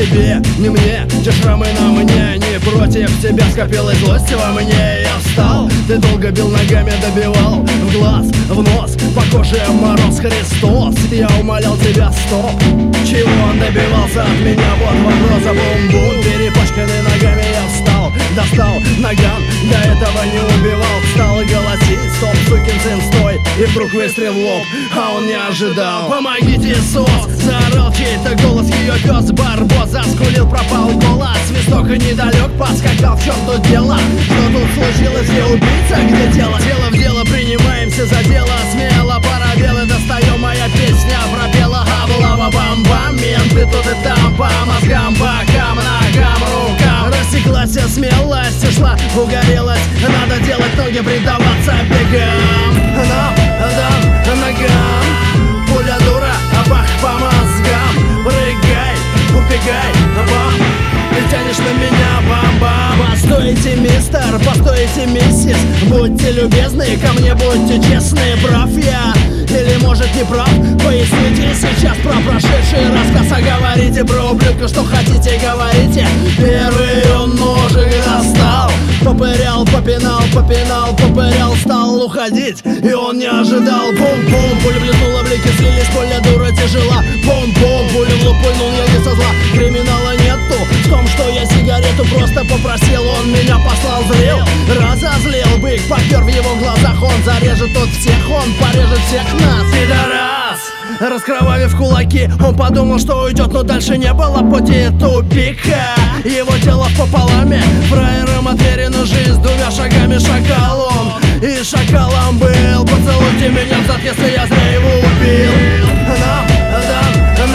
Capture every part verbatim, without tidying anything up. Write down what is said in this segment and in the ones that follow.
тебе, не мне, те шрамы на мне. Не против тебя скопилась злость во мне. Я встал, ты долго бил ногами, добивал в глаз, в нос, по коже мороз Христос. Я умолял тебя, стоп. Чего он добивался от меня? Вот вопрос, а бум-бум. Перепачканный ногами я встал, достал наган, до этого не убивал. Стал голосить, стоп, сукин сын, стой. И вдруг выстрел в лоб, а он не ожидал. Помогите, Иисус! Заорал чей-то голос, ее пес Барбос заскулил, пропал голос. Свисток и недалек, подскакал, в чем тут дело? Что тут случилось, где убийца, где тело? Дело в дело, принимаемся за дело. Смело, пора белый, достаем, моя песня пропела. Облава, бам-бам, менты тут и там. По мозгам, бокам, ногам, рукам. Растеклась смелость, ушла, угорелась. Надо делать ноги, предаваться бегам. Нам, дам, ногам. Пуля дура, бах по мозгам. Прыгай, убегай, бам. Ты тянешь на меня, бам-бам. Постойте, мистер, постойте, миссис. Будьте любезны, ко мне будьте честны. Прав я или может не прав? Поясните сейчас про прошедший рассказ. А говорите про ублюдка, что хотите, говорите. Первый он ножик достал, попырял, попинал, попинал, попырял, стал уходить, и он не ожидал. Бум-бум, пуля блеснула, блики слились, пуля дура тяжела. Бум-бум, пуля в лоб пульнул, я не со зла. Криминала нету в том, что я сигарету просто попросил. Он меня послал, злил, разозлил. Бык попер в его глазах, он зарежет тут всех, он порежет всех нас. Пидорас! Раскровавив кулаки, он подумал, что уйдет, но дальше не было пути, тупика. Его тело пополаме, фраером отверена жизнь двумя шагами. Шакал он, и шакалом был. Поцелуйте меня взад, если я зря его убил. Нам, дам,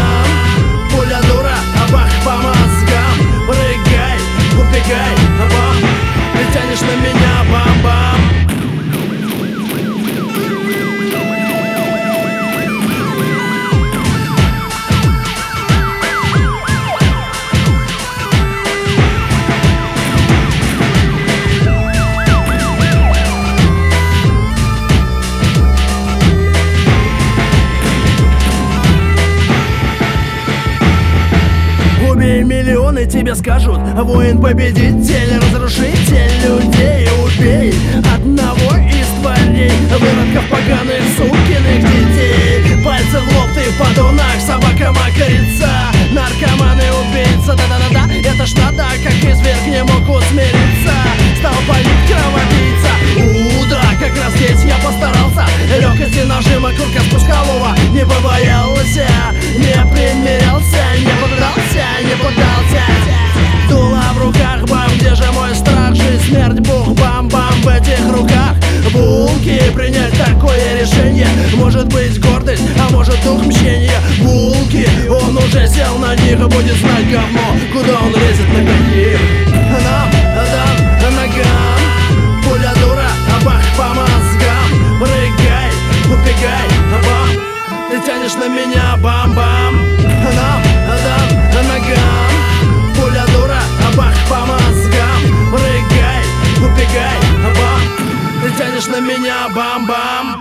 ногам. Пуля дура, бах по мозгам. Прыгай, убегай, бам. Ты тянешь на меня, бам-бам. Миллионы тебе скажут: воин-победитель, разрушитель людей. Убей одного из тварей, выродков поганых, сукиных детей. Пальцы в лоб, ты подонок, собака макарица, наркоман и убийца. Да-да-да-да, это ж надо, как изверг не мог усмириться. Стал палить кровопийца. У, да, как раз здесь я постарался. Легкости нажима, курка спускового не побоялся, не примирялся, не поддался, не поддался. Дуло в руках, бам, где же мой страх? Жизнь, смерть, бух, бам-бам в этих руках. Булки, принять такое решение. Может быть гордость, а может дух мщения. Булки, он уже сел на них и будет знать говно, куда он лезет, на каких. Нам, дам, ногам. Пуля дура, бах по мозгам. Прыгай, убегай, бам. Ты тянешь на меня, бам-бам. Нам, дам, ногам. Пуля дура, бах по мозгам. Прыгай, убегай, бам. Ты тянешь на меня, бам-бам.